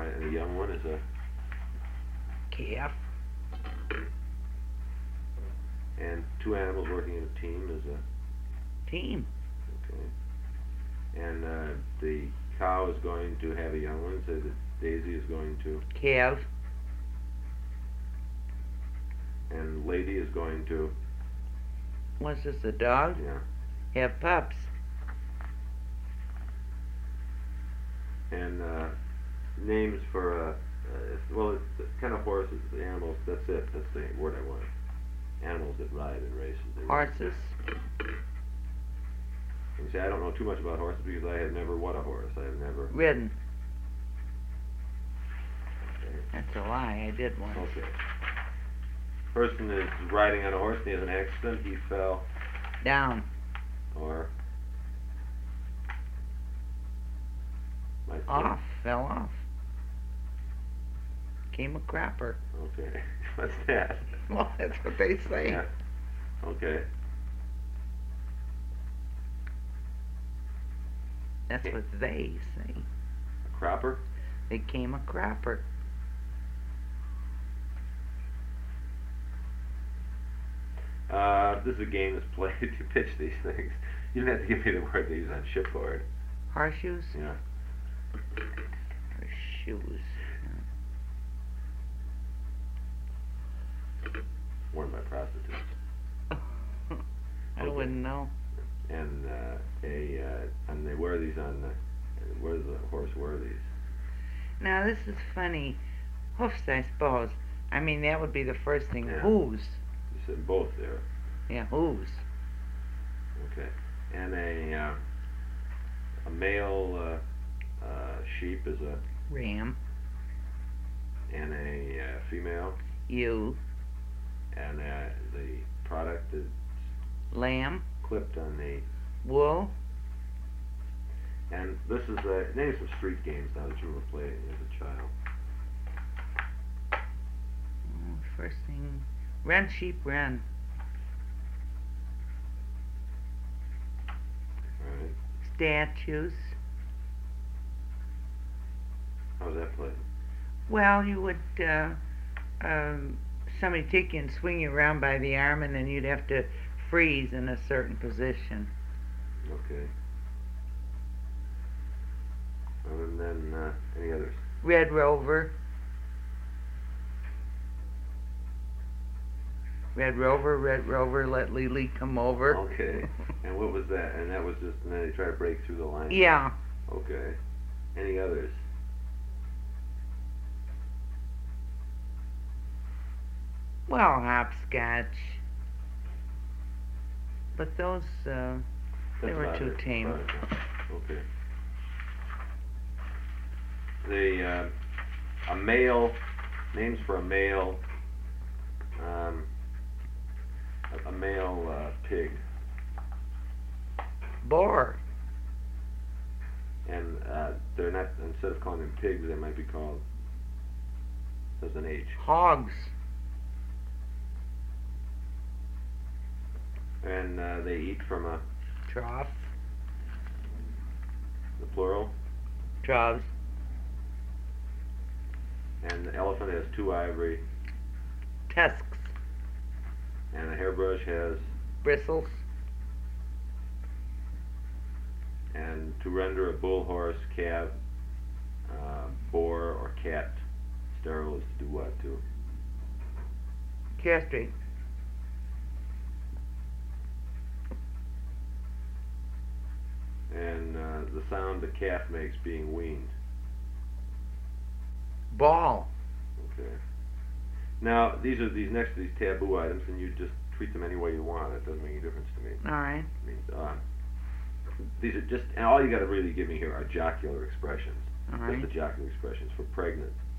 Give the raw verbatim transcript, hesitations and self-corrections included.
Alright, and the young one is a calf. and two animals working in a team is a Team. okay. And uh, the cow is going to have a young one, so that Daisy is going to, Calf. and Lady is going to, What's this, a dog? yeah. Have pups. And uh, names for, uh, uh, well, it's kind of horses, the animals, that's it, that's the word I want. Animals that ride in races. They ride. Horses. And see, I don't know too much about horses because I have never won a horse. I have never. Ridden. Okay. That's a lie, I did once. Okay. Person is riding on a horse and he has an accident. He fell, Down. or might say- Off. Fell off. Came a crapper. Okay. What's that? Well, that's what they say. Yeah. Okay. That's what they say. A cropper. They came a crapper. Uh, this is a game that's played to pitch these things. You don't have to give me the word they use on shipboard. Horseshoes? Yeah. Horseshoes. Worn by prostitutes. I Okay. wouldn't know. And uh, a uh, and they wear these on the. Where does the horse wear these? Now this is funny. Hoofs, I suppose. I mean, that would be the first thing. Yeah. Hooves. You said both there. Yeah, hooves. Okay. And a uh, a male uh, uh, sheep is a Ram. and a uh, female, Ewe. and uh, the product is Lamb. clipped on the. Wool. And this is uh, name some street games now that you were playing as a child. Oh, first thing. Run, sheep, run. All right. Statues. How's that played? Well, you would, uh, um, somebody take you and swing you around by the arm, and then you'd have to freeze in a certain position. Okay. And then uh, any others? Red Rover. Red Rover, Red Rover, let Lily come over. Okay. And what was that? And that was just, and then they try to break through the line? Yeah. Okay. Any others? Well, hopscotch. But those, uh, they That's were about too it. tame. About it. Okay. The, uh, a male, names for a male, um, a, a male uh, pig. Boar. And uh, they're not, instead of calling them pigs, they might be called, there's an H. Hogs. And uh, they eat from a, Trough. the plural. Troughs. And the elephant has two ivory, Tusks. and a hairbrush has, Bristles. and to render a bull, horse, calf, uh, boar, or cat sterile is to do what to? Castrate. And uh, the sound the calf makes being weaned. Ball. Okay. Now these are these next to these taboo items, and you just treat them any way you want. It doesn't make any difference to me. All right. I mean, uh, these are just, and all you got to really give me here are jocular expressions. All Just right. the jocular expressions for pregnant,